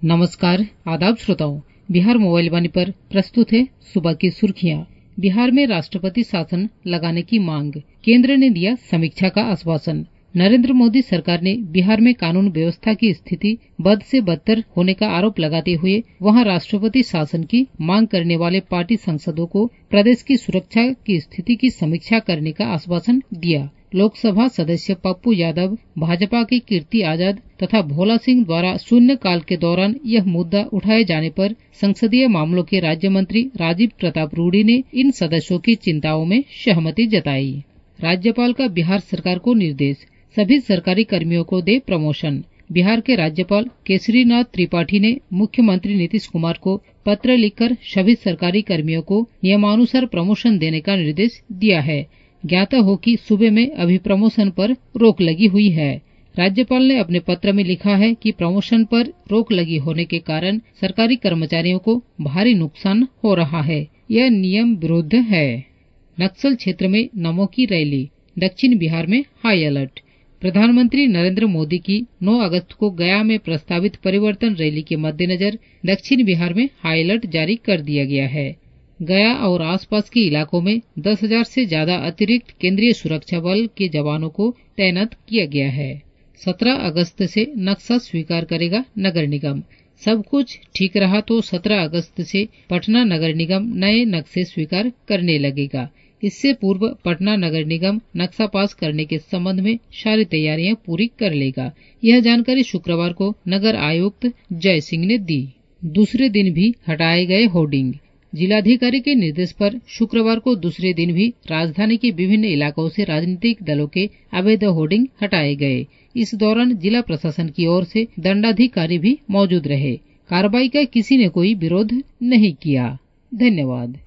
नमस्कार, आदाब श्रोताओं। बिहार मोबाइल वाणी पर प्रस्तुत है सुबह की सुर्खियां। बिहार में राष्ट्रपति शासन लगाने की मांग, केंद्र ने दिया समीक्षा का आश्वासन। नरेंद्र मोदी सरकार ने बिहार में कानून व्यवस्था की स्थिति बद से बदतर होने का आरोप लगाते हुए वहां राष्ट्रपति शासन की मांग करने वाले पार्टी सांसदों को प्रदेश की सुरक्षा की स्थिति की समीक्षा करने का आश्वासन दिया। लोकसभा सदस्य पप्पू यादव, भाजपा के कीर्ति आजाद तथा भोला सिंह द्वारा शून्यकाल के दौरान यह मुद्दा उठाए जाने पर संसदीय मामलों के राज्य मंत्री राजीव प्रताप रूडी ने इन सदस्यों की चिंताओं में सहमति जताई। राज्यपाल का बिहार सरकार को निर्देश, सभी सरकारी कर्मियों को दे प्रमोशन। बिहार के राज्यपाल केसरीनाथ त्रिपाठी ने मुख्यमंत्री नीतीश कुमार को पत्र लिखकर सभी सरकारी कर्मियों को नियमानुसार प्रमोशन देने का निर्देश दिया है। ज्ञात हो कि सूबे में अभी प्रमोशन पर रोक लगी हुई है। राज्यपाल ने अपने पत्र में लिखा है कि प्रमोशन पर रोक लगी होने के कारण सरकारी कर्मचारियों को भारी नुकसान हो रहा है। यह नियम विरुद्ध है। नक्सल क्षेत्र में नमो की रैली, दक्षिण बिहार में हाई अलर्ट। प्रधानमंत्री नरेंद्र मोदी की 9 अगस्त को गया में प्रस्तावित परिवर्तन रैली के मद्देनजर दक्षिण बिहार में हाई अलर्ट जारी कर दिया गया है। गया और आसपास के इलाकों में 10,000 से ज्यादा अतिरिक्त केंद्रीय सुरक्षा बल के जवानों को तैनात किया गया है। 17 अगस्त से नक्शा स्वीकार करेगा नगर निगम। सब कुछ ठीक रहा तो 17 अगस्त से पटना नगर निगम नए नक्शे स्वीकार करने लगेगा। इससे पूर्व पटना नगर निगम नक्शा पास करने के संबंध में सारी तैयारियां पूरी कर लेगा। यह जानकारी शुक्रवार को नगर आयुक्त जय सिंह ने दी। दूसरे दिन भी हटाए गए होर्डिंग। जिलाधिकारी के निर्देश पर शुक्रवार को दूसरे दिन भी राजधानी के विभिन्न इलाकों से राजनीतिक दलों के अवैध होर्डिंग हटाए गए। इस दौरान जिला प्रशासन की ओर से दंडाधिकारी भी मौजूद रहे। कार्रवाई का किसी ने कोई विरोध नहीं किया। धन्यवाद।